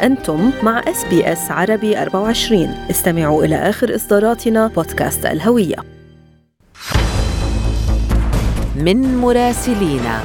أنتم مع SBS عربي 24. استمعوا إلى آخر إصداراتنا بودكاست الهوية. من مراسلينا.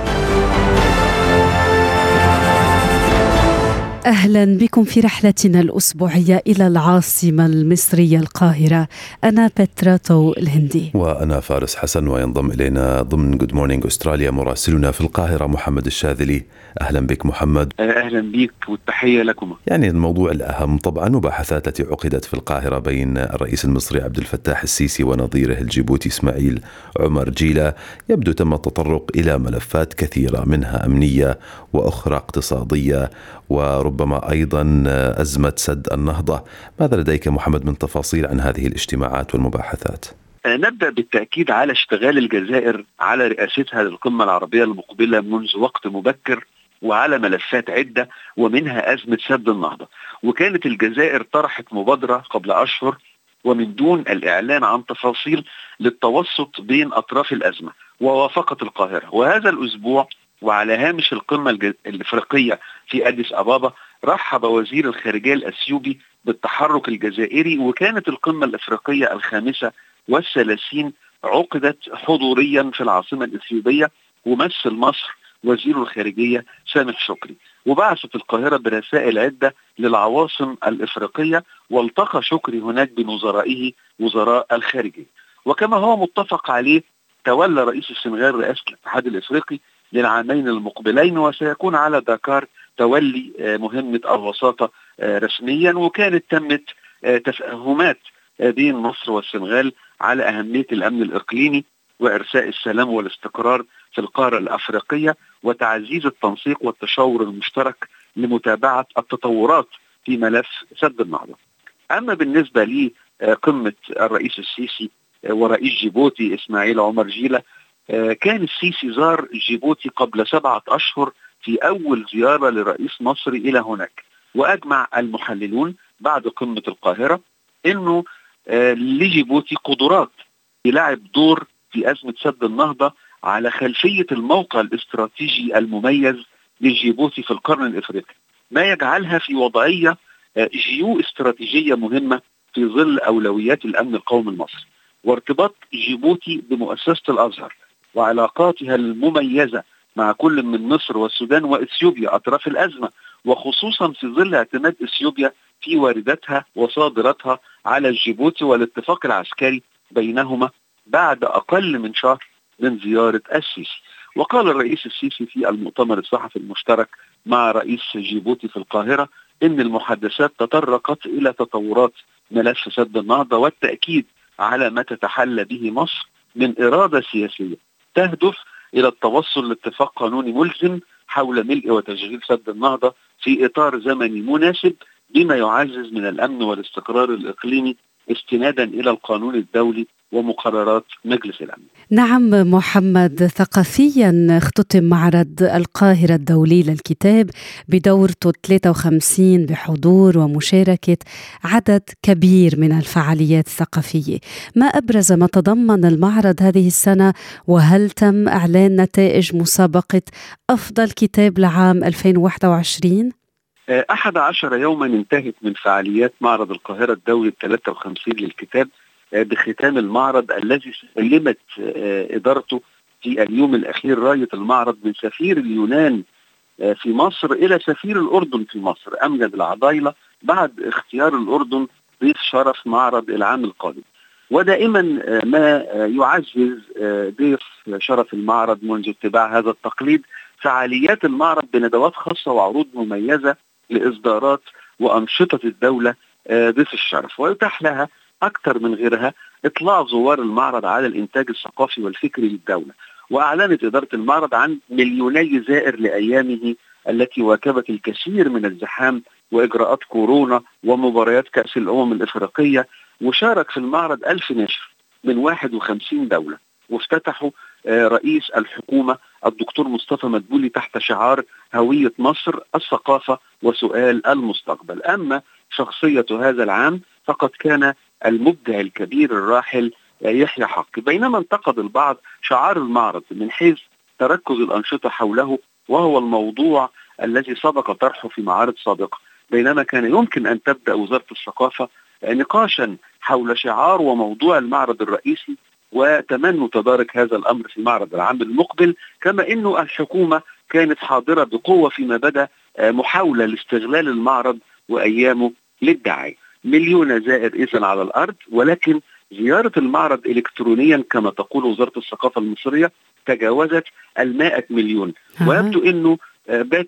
أهلا بكم في رحلتنا الأسبوعية إلى العاصمة المصرية القاهرة. أنا بترا تو الهندي وأنا فارس حسن، وينضم إلينا ضمن Good Morning أستراليا مراسلنا في القاهرة محمد الشاذلي. أهلا بك محمد. أهلا بك والتحية لكم. يعني الموضوع الأهم طبعا مباحثات التي عقدت في القاهرة بين الرئيس المصري عبد الفتاح السيسي ونظيره الجيبوتي إسماعيل عمر جيلة. يبدو تم التطرق إلى ملفات كثيرة، منها أمنية وأخرى اقتصادية وربما أيضا أزمة سد النهضة. ماذا لديك محمد من تفاصيل عن هذه الاجتماعات والمباحثات؟ نبدأ بالتأكيد على اشتغال الجزائر على رئاستها للقمة العربية المقبلة منذ وقت مبكر، وعلى ملفات عدة ومنها أزمة سد النهضة. وكانت الجزائر طرحت مبادرة قبل أشهر ومن دون الإعلان عن تفاصيل للتوسط بين أطراف الأزمة، ووافقت القاهرة. وهذا الأسبوع وعلى هامش القمة الإفريقية في أديس أبابا رحب وزير الخارجية الأثيوبي بالتحرك الجزائري، وكانت القمة الإفريقية 35 عقدت حضوريا في العاصمة الإثيوبية، ومثل مصر وزير الخارجية سامح شكري. وبعثت القاهرة برسائل عدة للعواصم الإفريقية، والتقى شكري هناك بوزرائه وزراء الخارجية. وكما هو متفق عليه، تولى رئيس السنغال رئاسة الاتحاد الإفريقي للعامين المقبلين، وسيكون على داكار تولي مهمة الوساطة رسميا. وكانت تمت تفاهمات بين مصر والسنغال على أهمية الأمن الإقليمي وإرساء السلام والاستقرار في القارة الأفريقية، وتعزيز التنسيق والتشاور المشترك لمتابعة التطورات في ملف سد النهضة. أما بالنسبة لقمة الرئيس السيسي ورئيس جيبوتي إسماعيل عمر جيلة، كان السيسي زار جيبوتي قبل 7 أشهر في أول زيارة لرئيس مصري إلى هناك. وأجمع المحللون بعد قمة القاهرة أنه لجيبوتي قدرات يلعب دور في أزمة سد النهضة على خلفية الموقع الاستراتيجي المميز لجيبوتي في القرن الإفريقي، ما يجعلها في وضعية جيو استراتيجية مهمة في ظل أولويات الأمن القومي المصري. وارتباط جيبوتي بمؤسسة الأزهر وعلاقاتها المميزة مع كل من مصر والسودان وإثيوبيا أطراف الأزمة، وخصوصا في ظل اعتماد إثيوبيا في وارداتها وصادراتها على جيبوتي والاتفاق العسكري بينهما بعد أقل من شهر من زيارة السيسي. وقال الرئيس السيسي في المؤتمر الصحفي المشترك مع رئيس جيبوتي في القاهرة إن المحادثات تطرقت إلى تطورات ملف سد النهضة، والتأكيد على ما تتحلى به مصر من إرادة سياسية تهدف إلى التوصل لاتفاق قانوني ملزم حول ملء وتشغيل سد النهضة في إطار زمني مناسب، بما يعزز من الأمن والاستقرار الإقليمي استنادا إلى القانون الدولي ومقررات مجلس الأمن. نعم محمد، ثقافيا اختتم معرض القاهرة الدولي للكتاب بدورته 53 بحضور ومشاركة عدد كبير من الفعاليات الثقافية. ما أبرز ما تضمن المعرض هذه السنة، وهل تم إعلان نتائج مسابقة أفضل كتاب لعام 2021؟ 11 يوما انتهت من فعاليات معرض القاهرة الدولي 53 للكتاب بختام المعرض الذي سلمت إدارته في اليوم الأخير راية المعرض من سفير اليونان في مصر إلى سفير الأردن في مصر أمجد العضايلة، بعد اختيار الأردن ضيف شرف معرض العام القادم. ودائما ما يعزز ضيف شرف المعرض منذ اتباع هذا التقليد فعاليات المعرض بندوات خاصة وعروض مميزة لإصدارات وأنشطة الدولة ضيف الشرف، ويتاح لها أكثر من غيرها إطلاع زوار المعرض على الإنتاج الثقافي والفكري للدولة. وأعلنت إدارة المعرض عن 2,000,000 زائر لأيامه التي واكبت الكثير من الزحام وإجراءات كورونا ومباريات كأس الأمم الإفريقية. وشارك في المعرض 1000 ناشر من 51 دولة. وافتتحوا رئيس الحكومة الدكتور مصطفى مدبولي تحت شعار هوية مصر الثقافة وسؤال المستقبل. أما شخصية هذا العام فقد كان المبدع الكبير الراحل يحيى حق، بينما انتقد البعض شعار المعرض من حيث تركز الأنشطة حوله، وهو الموضوع الذي سبق طرحه في معارض سابقة. بينما كان يمكن أن تبدأ وزارة الثقافة نقاشا حول شعار وموضوع المعرض الرئيسي وتمنوا تدارك هذا الأمر في معرض العام المقبل، كما أنه الحكومة كانت حاضرة بقوة فيما بدأ محاولة لاستغلال المعرض وأيامه للدعاية. 1,000,000 زائر إذن على الأرض، ولكن زيارة المعرض إلكترونيا كما تقول وزارة الثقافة المصرية تجاوزت 100 مليون. ويبدو أنه بات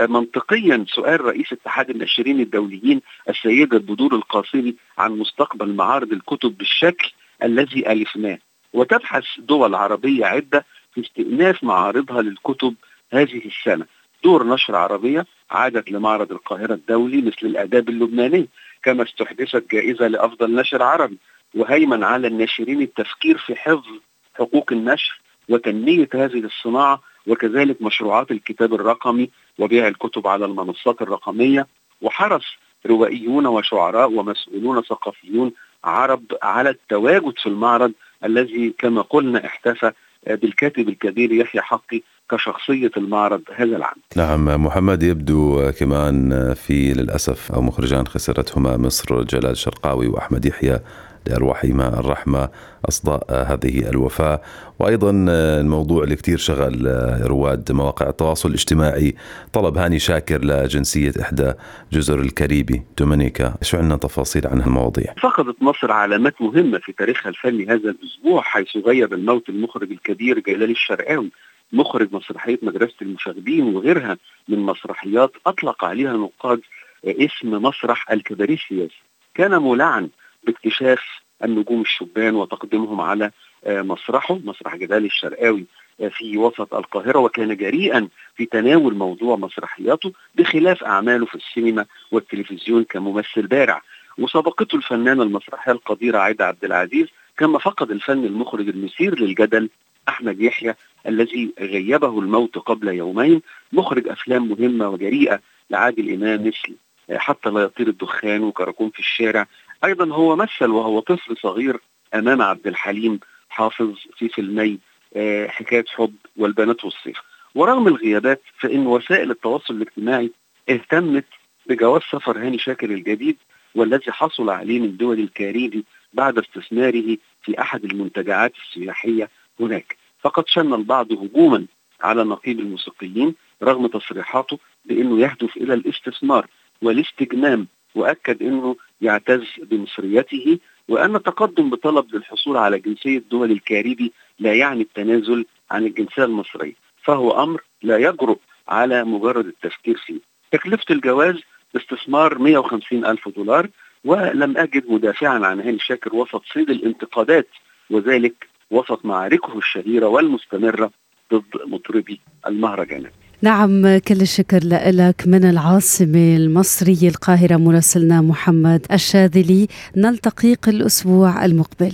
منطقيا سؤال رئيس اتحاد الناشرين الدوليين السيدة بدور القاسمي عن مستقبل معارض الكتب بالشكل الذي ألفناه، وتبحث دول عربية عدة في استئناف معارضها للكتب هذه السنة. دور نشر عربية عادت لمعرض القاهرة الدولي مثل الآداب اللبناني، كما استحدثت جائزة لأفضل نشر عربي، وهيمن على الناشرين التفكير في حفظ حقوق النشر وتنمية هذه الصناعة، وكذلك مشروعات الكتاب الرقمي وبيع الكتب على المنصات الرقمية. وحرص روائيون وشعراء ومسؤولون ثقافيون عرب على التواجد في المعرض الذي كما قلنا احتفى بالكاتب الكبير يحيى حقي كشخصية المعرض هذا العام. نعم محمد، يبدو كمان في للأسف أو مخرجان خسرتهما مصر، جلال شرقاوي وأحمد يحيى لأرواحهما الرحمة، أصداء هذه الوفاة. وأيضا الموضوع اللي كتير شغل رواد مواقع التواصل الاجتماعي، طلب هاني شاكر لجنسية إحدى جزر الكاريبي دومينيكا. شو عندنا تفاصيل عن هالمواضيع؟ فقدت مصر علامات مهمة في تاريخها الفني هذا الأسبوع، حيث غيب الموت المخرج الكبير جلال الشرقاوي، مخرج مسرحية مدرسة المشاغبين وغيرها من مسرحيات أطلق عليها النقاد اسم مسرح الكباريه السياسي. كان مولعا باكتشاف النجوم الشبان وتقديمهم على مسرحه، مسرح جلال الشرقاوي في وسط القاهرة، وكان جريئا في تناول موضوع مسرحياته بخلاف أعماله في السينما والتلفزيون كممثل بارع. وسبقته الفنانة المسرحية القديرة عايدة عبد العزيز، كما فقد الفن المخرج المثير للجدل أحمد يحيى الذي غيبه الموت قبل يومين، مخرج أفلام مهمة وجريئة لعادل إمام مثل حتى لا يطير الدخان وكراكون في الشارع. أيضا هو مثل وهو طفل صغير أمام عبد الحليم حافظ في فيلمي حكاية حب والبنات والصيف. ورغم الغيابات فإن وسائل التواصل الاجتماعي اهتمت بجواز سفر هاني شاكر الجديد والذي حصل عليه من دول الكاريبي بعد استثماره في أحد المنتجعات السياحية هناك. فقد شن البعض هجوما على نقيب الموسيقيين رغم تصريحاته بأنه يهدف إلى الاستثمار والاستجمام، وأكد أنه يعتز بمصريته وأن التقدم بطلب للحصول على جنسية دول الكاريبي لا يعني التنازل عن الجنسية المصرية، فهو أمر لا يجرؤ على مجرد التفكير فيه. تكلفة الجواز استثمار $150,000، ولم أجد مدافعا عن هاني شاكر وسط صيد الانتقادات، وذلك وسط معاركه الشهيرة والمستمرة ضد مطربي المهرجانات. نعم، كل الشكر لك من العاصمة المصرية القاهرة مراسلنا محمد الشاذلي. نلتقيك الأسبوع المقبل.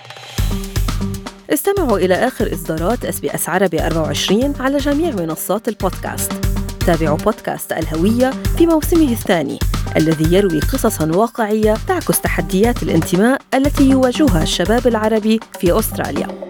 استمعوا إلى آخر إصدارات SBS عربي 24 على جميع منصات البودكاست. تابعوا بودكاست الهوية في موسمه الثاني الذي يروي قصصاً واقعية تعكس تحديات الانتماء التي يواجهها الشباب العربي في أستراليا.